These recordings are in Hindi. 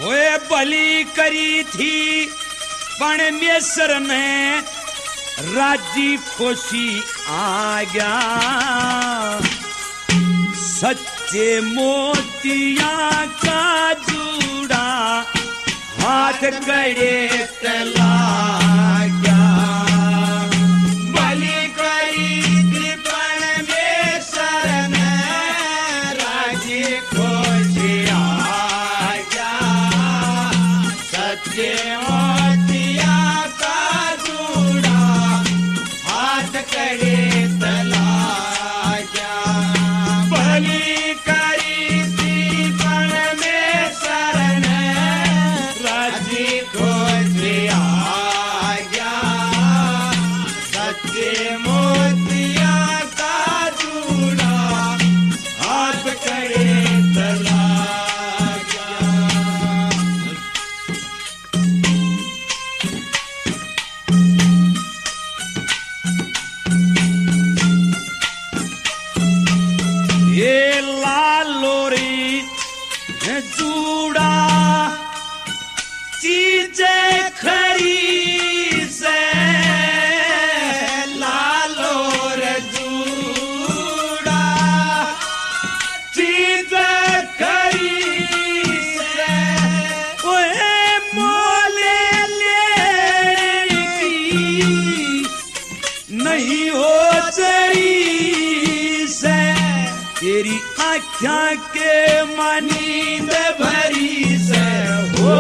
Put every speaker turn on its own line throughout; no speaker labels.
ओए बलि करी थी परमेश्वर ने राजी खुशी आ गया। सच्चे मोतिया का जूड़ा हाथ गड़े तला गया। बलि करी थी परमेश्वर ने राजी खुशी आ गया। सच्चे मोतिया का जूड़ा हाथ गड़े तला गया। बलि करी थी परमेश्वर ने राजी खुशी आ गया। सच्चे मोतिया का जूड़ा हाथ गड़े तला गया। ये लालोरी जूड़ा चीजें खरी से लालोर जूड़ा चीजें खरी से ओए मोले लेकी नहीं हो चरी से। तेरी आँखों के नींद भरी से हो।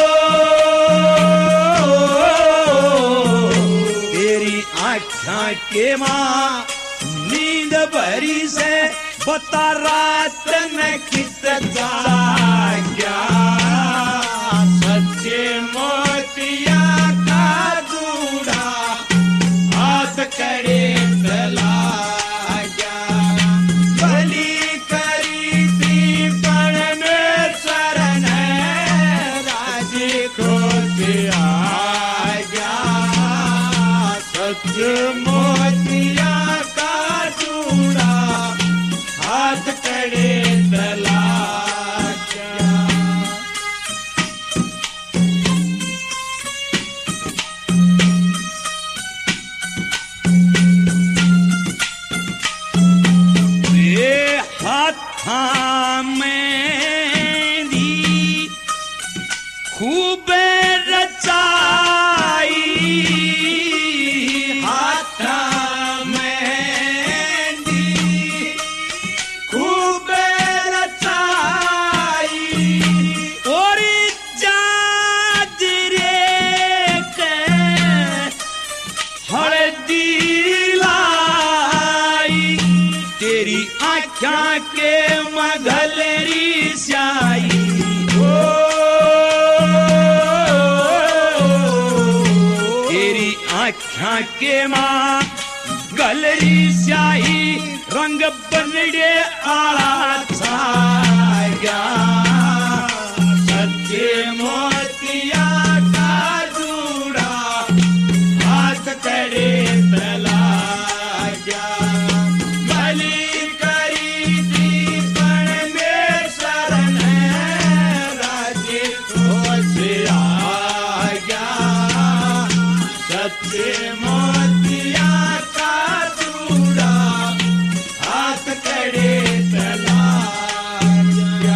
तेरी आँखों के नींद भरी से बता रात में कित जाग्या। सच्चे मोतिया का जूड़ा हाथ करे तला गया। बलि करी थी परमेश्वर ने राजी खुशी आ गया। सच्चे मोतिया का जूड़ा हाथ करे तला गया। ये हाथा में दी खूब रचाई। हाथा में दी खूब रचाई। और जाजरे के हल्दी लाई। तेरी आँखों के मगलरी स्याही हो। तेरी आँखों के गलरी स्याही रंग बनड़े आला छा गया। सच्चे मोतिया का जूड़ा हाथ करे तला गया। बलि करी थी परमेश्वर ने राजी खुशी आ गया। सच्चे मोतिया का जूड़ा हाथ करे तला गया।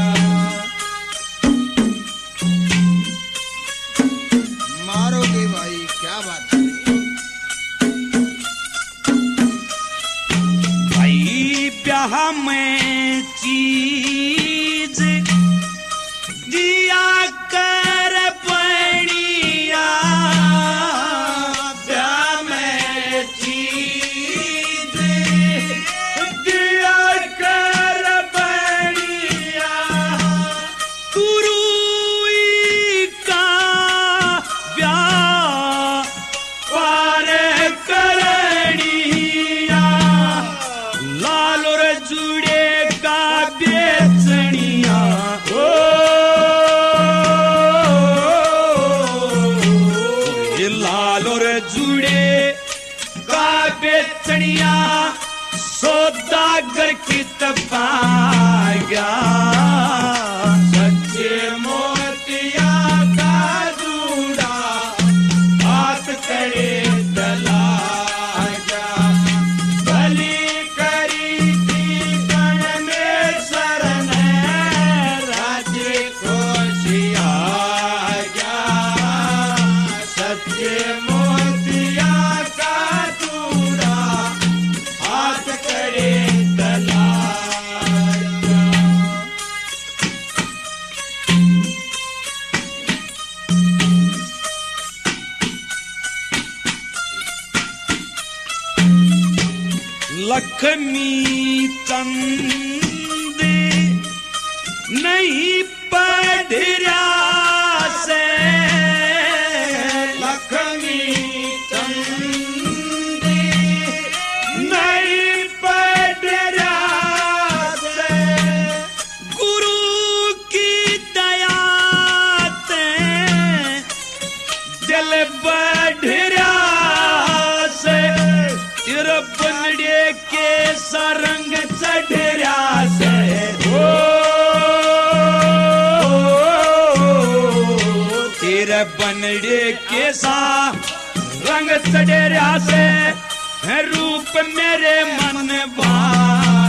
मारोगे भाई, क्या बात है।
भाई ब्याह में चीज दिया कर बढ़िया। ब्याह में चीज दिया कर बढ़िया। तुरुई का ब्याह पार करनिया। लाल और जुड़े का बेचनिया। ओ ये लाल और जुड़े का बेचनिया। सौदागर की तपा गया। सच्चे मोतिया लक्ष्मी चंद नहीं पढ़िया से लक्ष्मी चंद नहीं पढ़िया से गुरु की दया से दिल बढ़िया से तिर बनड़े के सरंग चढ़िया से तेरे बनड़े के सा रंग चढ़िया से रूप मेरे मन बा